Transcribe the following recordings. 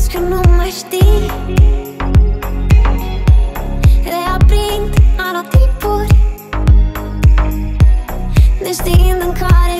că nu mai știi. Reaprind anotimpuri, neștiind în care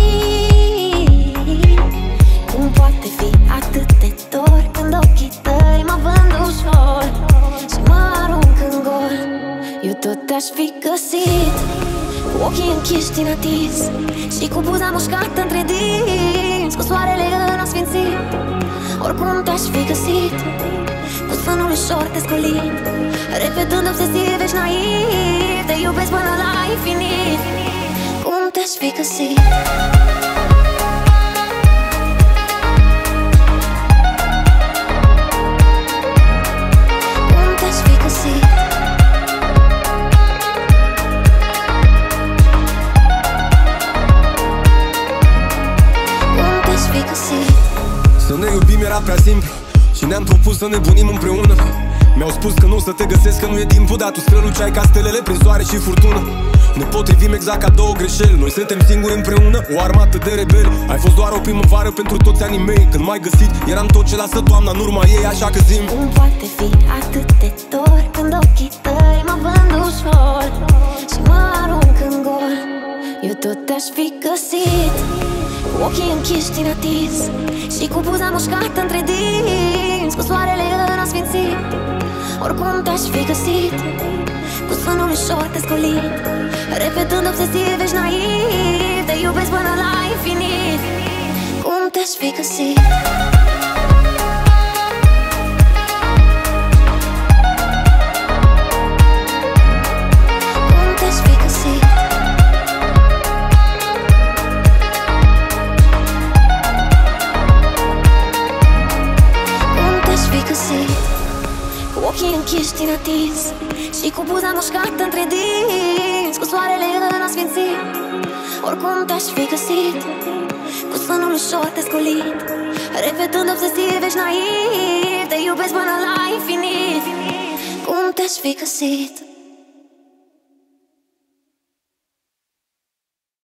fii. Cum poate fi atât de dor când ochii tăi mă vând ușor și mă arunc în gol? Eu tot te-aș fi găsit, cu ochii închiși din atins și cu buza mușcată între dinți, cu soarele în asfințit. Oricum te-aș fi găsit, cu sânul ușor descolit, repetând obsesiv, ești naiv, te iubesc până la infinit. Cum te-aș fi găsit? Cum te-aș fi găsit? Cum te-aș fi găsit? Să ne iubim era prea simplu și ne-am propus să ne bunim împreună. Mi-au spus că nu o să te găsesc, că nu e timpul, dar tu străluceai ca stelele prin soare și furtună. Ne potrivim exact ca două greșeli, noi suntem singuri împreună, o armată de rebeli. Ai fost doar o primăvară pentru toți anii mei, când m-ai găsit, eram tot ce lasă toamna în urma ei, așa că zi-mi: cum poate fi atât de dor când ochii tăi mă vând ușor și mă arunc în gol? Eu tot te-aș fi găsit, cu ochii închiși din atins și cu buza mușcată între dinți, cu soarele în asfințit. Oricum te-aș fi găsit, cu sânul ușor descolit, repetând obsesiv, ești naiv, te iubesc până la infinit. Cum te-aș fi găsit? Cum te-aș fi găsit? Cum te-aș fi găsit? Cu ochii închiși din atins și cu buza mușcată între dinți, cu soarele în asfințit. Oricum te-aș fi găsit, cu sânul ușor descolit, repetând obsesiv, ești naiv, te iubesc până la infinit. Cum te-aș fi găsit?